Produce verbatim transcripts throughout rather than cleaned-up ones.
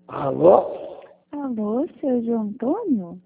Alô? Alô, seu João Antônio?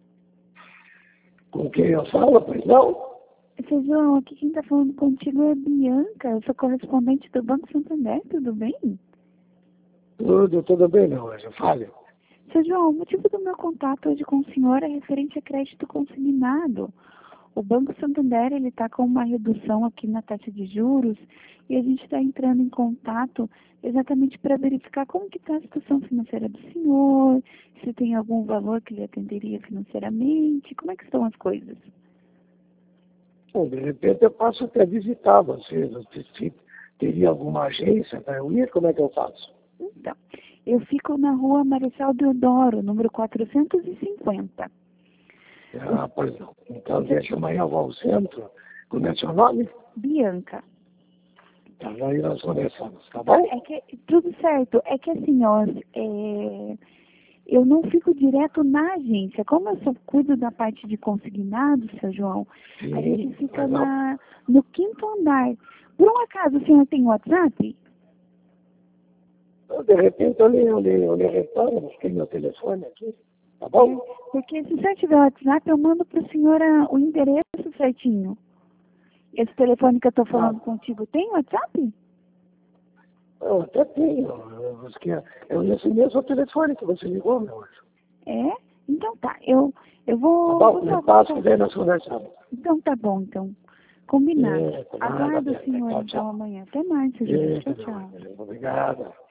Com quem eu falo, pois não? Seu João, aqui quem está falando contigo é a Bianca, eu sou correspondente do Banco Santander, tudo bem? Tudo, tudo bem, meu anjo, fale. Seu João, o motivo do meu contato hoje com o senhor é referente a crédito consignado. O Banco Santander ele está com uma redução aqui na taxa de juros e a gente está entrando em contato exatamente para verificar como que está a situação financeira do senhor, se tem algum valor que lhe atenderia financeiramente, como é que estão as coisas? Bom, de repente eu posso até visitar vocês, se teria alguma agência para eu ir, como é que eu faço? Então, eu fico na rua Marechal Deodoro, número quatrocentos e cinquenta. Ah, pois não. Então deixa amanhã eu vou ao centro. Como é seu nome? Bianca. Tá, aí nós conversamos, tá bom? É que, tudo certo. É que assim, ó, é, eu não fico direto na agência. Como eu só cuido da parte de consignado, seu João, Sim, a gente fica pois não. na, no quinto andar. Por um acaso, o senhor tem WhatsApp? Então, de repente eu lhe, eu lhe, eu lhe retorno, busquei meu telefone aqui, tá bom? É, porque se o senhor tiver WhatsApp, eu mando para o senhor a- o endereço certinho. Esse telefone que eu estou falando Ah, contigo tem WhatsApp? eu até tenho. Eu, busquei, eu nesse mesmo telefone que você ligou, meu anjo. É? Então tá, eu, eu Tá vou, bom? vou Me salvar passo essa. que daí nós conversamos. Então tá bom, então. Combinado. Eita, nada, Aguardo o Beca. senhor Tchau, então tchau. amanhã. Até mais, seu José. Eita, Tchau, meu tchau. anjo. Obrigado.